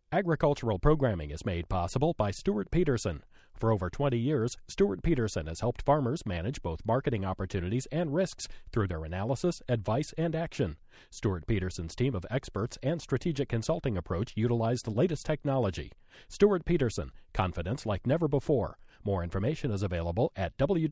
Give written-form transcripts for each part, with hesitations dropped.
Agricultural programming is made possible by Stuart Peterson. For over 20 years, Stuart Peterson has helped farmers manage both marketing opportunities and risks through their analysis, advice, and action. Stuart Peterson's team of experts and strategic consulting approach utilize the latest technology. Stuart Peterson, confidence like never before. More information is available at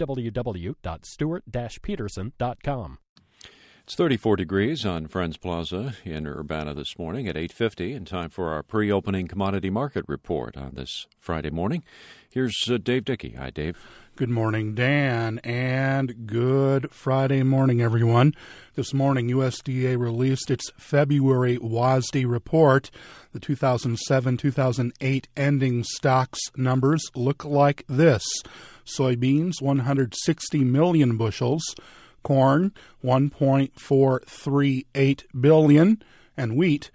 www.stuart-peterson.com. It's 34 degrees on Friends Plaza in Urbana this morning at 8:50, and time for our pre-opening commodity market report on this Friday morning. Here's Dave Dickey. Hi, Dave. Good morning, Dan, and good Friday morning, everyone. This morning, USDA released its February WASDE report. The 2007-2008 ending stocks numbers look like this. Soybeans, 160 million bushels. Corn, 1.438 billion, and wheat,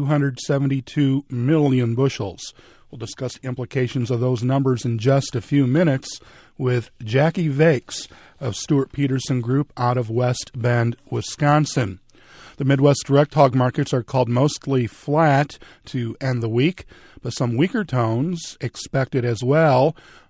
272 million bushels. We'll discuss the implications of those numbers in just a few minutes with Jackie Vakes of Stuart Peterson Group out of West Bend, Wisconsin. The Midwest direct hog markets are called mostly flat to end the week, but some weaker tones expected as well,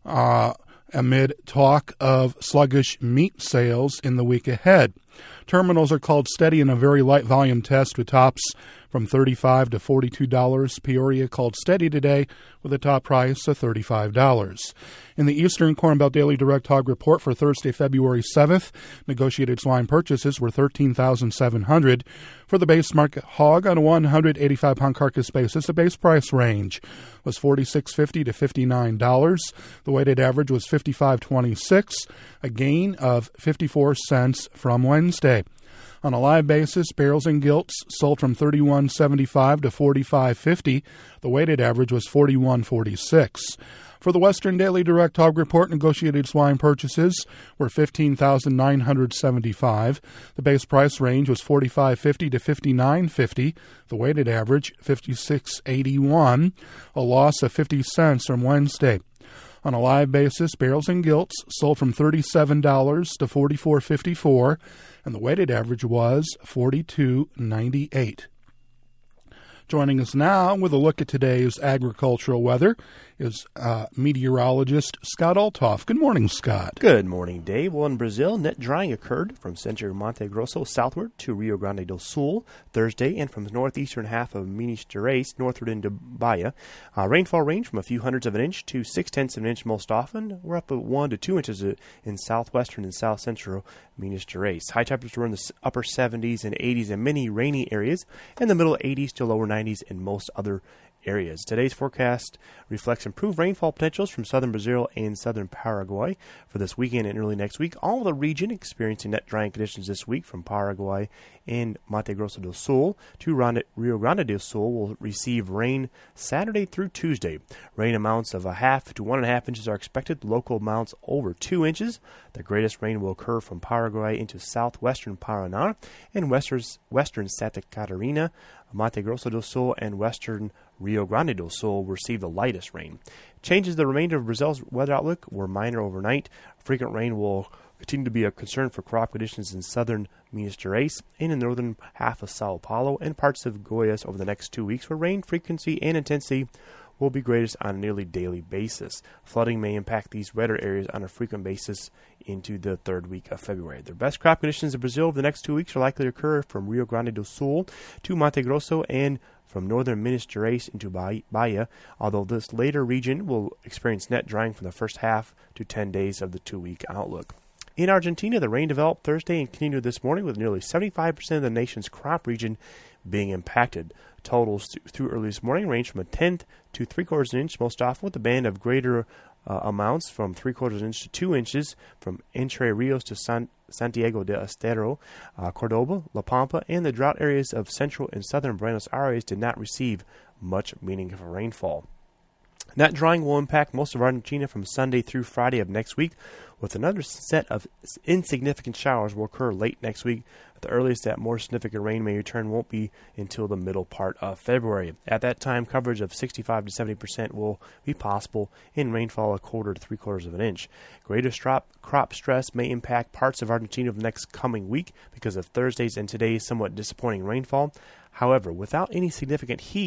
amid talk of sluggish meat sales in the week ahead. Terminals are called steady in a very light volume test with tops from $35 to $42. Peoria called steady today with a top price of $35. In the Eastern Corn Belt Daily Direct Hog Report for Thursday, February 7th, negotiated swine purchases were 13,700 for the base market hog on a 185-pound carcass basis. The base price range was $46.50 to $59. The weighted average was $55.26, a gain of 54 cents from Wednesday. On a live basis, barrels and gilts sold from $31.75 to $45.50. The weighted average was $41.46. For the Western Daily Direct Hog Report, negotiated swine purchases were $15,975. The base price range was $45.50 to $59.50. The weighted average, $56.81, a loss of 50 cents from Wednesday. On a live basis, barrels and gilts sold from $37 to $44.54, and the weighted average was $42.98. Joining us now with a look at today's agricultural weather is meteorologist Scott Althoff. Good morning, Scott. Good morning, Dave. Well, in Brazil, net drying occurred from Centro Monte Grosso southward to Rio Grande do Sul Thursday, and from the northeastern half of Minas Gerais northward into Bahia. Rainfall ranged from a few hundredths of an inch to 0.6 of an inch most often. We're up at 1 to 2 inches in southwestern and south central Minas Gerais. High temperatures were in the upper 70s and 80s in many rainy areas, and the middle 80s to lower 90s in most other areas. Today's forecast reflects improved rainfall potentials from southern Brazil and southern Paraguay for this weekend and early next week. All of the region experiencing net drying conditions this week from Paraguay and Mato Grosso do Sul to Rio Grande do Sul will receive rain Saturday through Tuesday. Rain amounts of 0.5 to 1.5 inches are expected, local amounts over 2 inches. The greatest rain will occur from Paraguay into southwestern Paraná and western Santa Catarina. Mato Grosso do Sul and western Rio Grande do Sul will receive the lightest rain. Changes to the remainder of Brazil's weather outlook were minor overnight. Frequent rain will continue to be a concern for crop conditions in southern Minas Gerais and in the northern half of Sao Paulo and parts of Goiás over the next 2 weeks, where rain frequency and intensity will be greatest on a nearly daily basis. Flooding may impact these wetter areas on a frequent basis into the third week of February. The best crop conditions in Brazil over the next 2 weeks are likely to occur from Rio Grande do Sul to Mato Grosso and from northern Minas Gerais into Bahia, although this later region will experience net drying from the first half to 10 days of the 2-week outlook. In Argentina, the rain developed Thursday and continued this morning, with nearly 75% of the nation's crop region being impacted. Totals through early this morning range from 1/10 to 3/4 inch, most often with a band of greater amounts from 3/4 inch to 2 inches from Entre Rios to Santiago del Estero, Cordoba, La Pampa, and the drought areas of central and southern Buenos Aires did not receive much meaningful rainfall. Net drying will impact most of Argentina from Sunday through Friday of next week, with another set of insignificant showers will occur late next week. The earliest that more significant rain may return won't be until the middle part of February. At that time, coverage of 65 to 70% will be possible, and rainfall 1/4 to 3/4 of an inch. Greatest crop stress may impact parts of Argentina over the next coming week because of Thursday's and today's somewhat disappointing rainfall. However, without any significant heat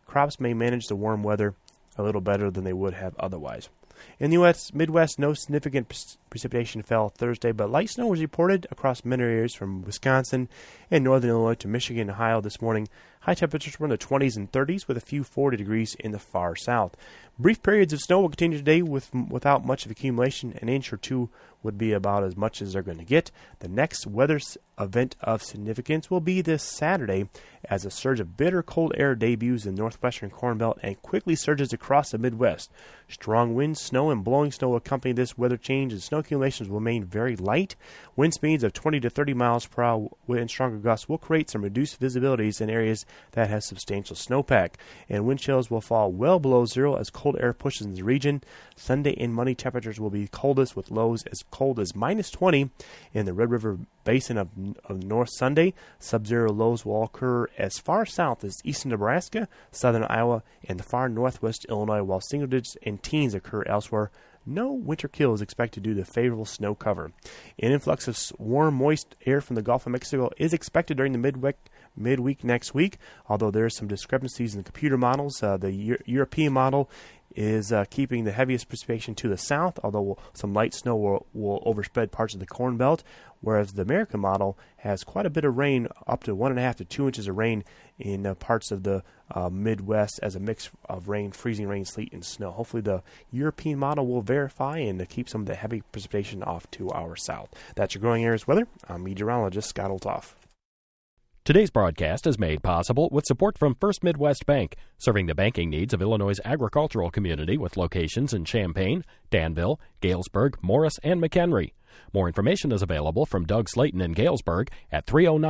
crops may manage the warm weather a little better than they would have otherwise. In the U.S. Midwest, no significant precipitation fell Thursday, but light snow was reported across many areas from Wisconsin and northern Illinois to Michigan and Ohio this morning. High temperatures were in the 20s and 30s with a few 40 degrees in the far south. Brief periods of snow will continue today without much of accumulation. An inch or two would be about as much as they're going to get. The next weather event of significance will be this Saturday as a surge of bitter cold air debuts in the northwestern Corn Belt and quickly surges across the Midwest. Strong winds, snow, and blowing snow will accompany this weather change, and snow accumulations will remain very light. Wind speeds of 20 to 30 miles per hour and stronger gusts will create some reduced visibilities in areas that have substantial snowpack, and wind chills will fall well below zero as cold air pushes in the region. Sunday and Monday temperatures will be coldest with lows as cold as minus 20 in the Red River Basin of North Sunday. Sub-zero lows will occur as far south as eastern Nebraska, southern Iowa, and the far northwest Illinois, while single digits and teens occur elsewhere. No winter kill is expected due to favorable snow cover. An influx of warm, moist air from the Gulf of Mexico is expected during the midweek next week, although there are some discrepancies in the computer models. The European model is keeping the heaviest precipitation to the south, although some light snow will overspread parts of the Corn Belt, whereas the American model has quite a bit of rain, up to 1.5 to 2 inches of rain in parts of the Midwest as a mix of rain, freezing rain, sleet, and snow. Hopefully the European model will verify and keep some of the heavy precipitation off to our south. That's your growing areas weather. I'm meteorologist Scott Olthoff. Today's broadcast is made possible with support from First Midwest Bank, serving the banking needs of Illinois' agricultural community with locations in Champaign, Danville, Galesburg, Morris, and McHenry. More information is available from Doug Slayton in Galesburg at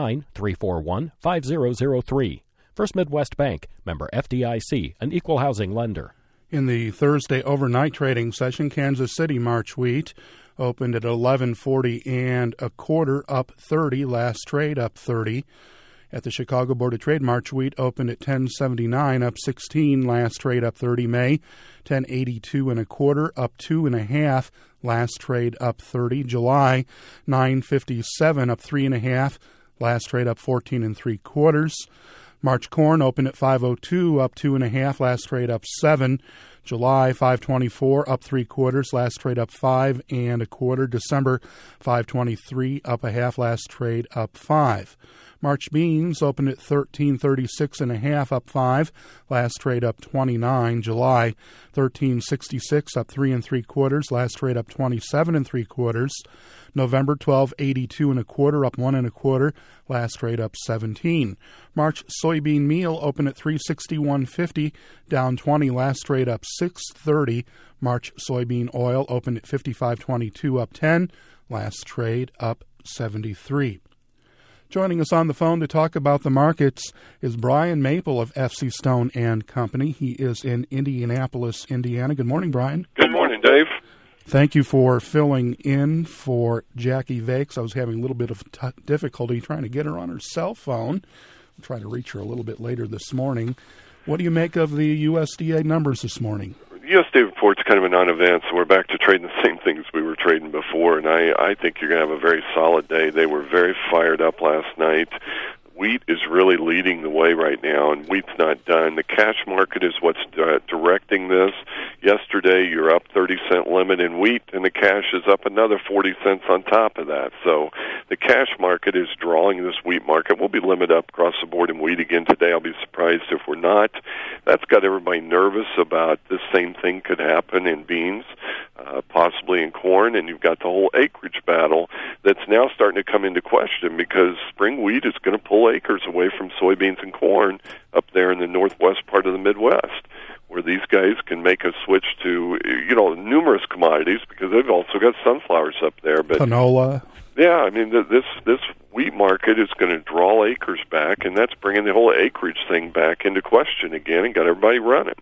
309-341-5003. First Midwest Bank, member FDIC, an equal housing lender. In the Thursday overnight trading session, Kansas City March wheat opened at 11.40 and a quarter, up 30. Last trade up 30. At the Chicago Board of Trade, March wheat opened at 10.79, up 16. Last trade up 30. May 10.82 and a quarter, up 2.5. Last trade up 30. July 9.57, up 3.5. Last trade up 14 3/4. March corn opened at 5.02, up 2.5. Last trade up 7. July 5.24, up 3/4. Last trade up 5 1/4. December 5.23, up a half. Last trade up 5. March beans opened at 13.36.5, up 5. Last trade up 29. July 13.66, up 3 3/4. Last trade up 27 3/4. November 12.82 1/4, up 1 1/4. Last trade up 17. March soybean meal opened at 361.50, down 20. Last trade up 6.30. March soybean oil opened at 55.22, up 10. Last trade up 73. Joining us on the phone to talk about the markets is Brian Maple of FC Stone and Company. He is in Indianapolis, Indiana. Good morning, Brian. Good morning, Dave. Thank you for filling in for Jackie Vakes. I was having a little bit of difficulty trying to get her on her cell phone. I'll try to reach her a little bit later this morning. What do you make of the USDA numbers this morning? The USDA report's kind of a non-event, so we're back to trading the same things we were trading before, and I think you're going to have a very solid day. They were very fired up last night. Wheat is really leading the way right now, and wheat's not done. The cash market is what's directing this. Yesterday, you're up 30-cent limit in wheat, and the cash is up another 40 cents on top of that. So the cash market is drawing this wheat market. We'll be limited up across the board in wheat again today. I'll be surprised if we're not. That's got everybody nervous about the same thing could happen in beans, possibly in corn, and you've got the whole acreage battle that's now starting to come into question because spring wheat is going to pull acres away from soybeans and corn up there in the northwest part of the Midwest, where these guys can make a switch to, numerous commodities because they've also got sunflowers up there. But canola. Yeah, I mean, this wheat market is going to draw acres back, and that's bringing the whole acreage thing back into question again and got everybody running.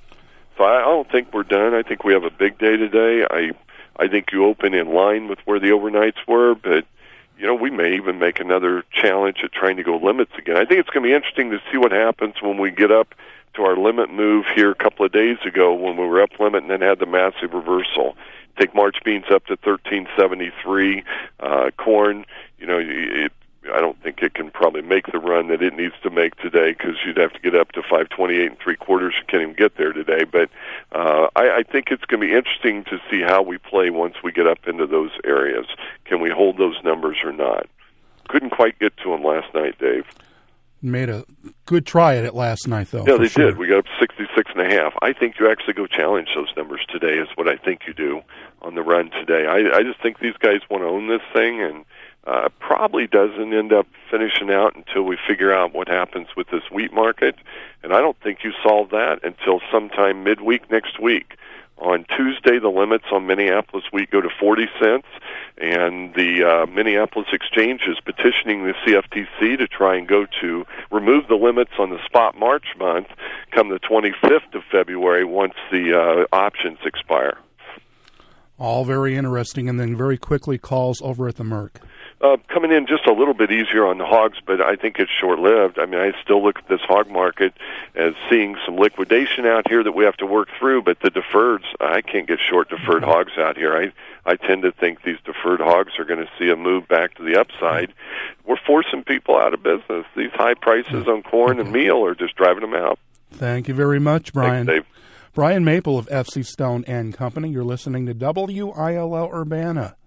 So I don't think we're done. I think we have a big day today. I think you open in line with where the overnights were, but we may even make another challenge at trying to go limits again. I think it's going to be interesting to see what happens when we get up to our limit move here a couple of days ago when we were up limit and then had the massive reversal. Take March beans up to 13.73. Corn, I don't think it can probably make the run that it needs to make today, because you'd have to get up to 528 3/4. You can't even get there today. But I think it's going to be interesting to see how we play once we get up into those areas. Can we hold those numbers or not? Couldn't quite get to them last night, Dave. Made a good try at it last night, though. Yeah, they did. We got up 66.5. I think you actually go challenge those numbers today is what I think you do on the run today. I just think these guys want to own this thing, and probably doesn't end up finishing out until we figure out what happens with this wheat market. And I don't think you solve that until sometime midweek next week. On Tuesday, the limits on Minneapolis wheat go to 40 cents, and the Minneapolis Exchange is petitioning the CFTC to try and remove the limits on the spot March month come the 25th of February once the options expire. All very interesting, and then very quickly calls over at the Merc. Coming in just a little bit easier on the hogs, but I think it's short-lived. I mean, I still look at this hog market as seeing some liquidation out here that we have to work through, but the deferreds, I can't get short deferred hogs out here. I tend to think these deferred hogs are going to see a move back to the upside. We're forcing people out of business. These high prices on corn and meal are just driving them out. Thank you very much, Brian. Thanks, Dave. Brian Maple of FC Stone and Company. You're listening to WILL Urbana.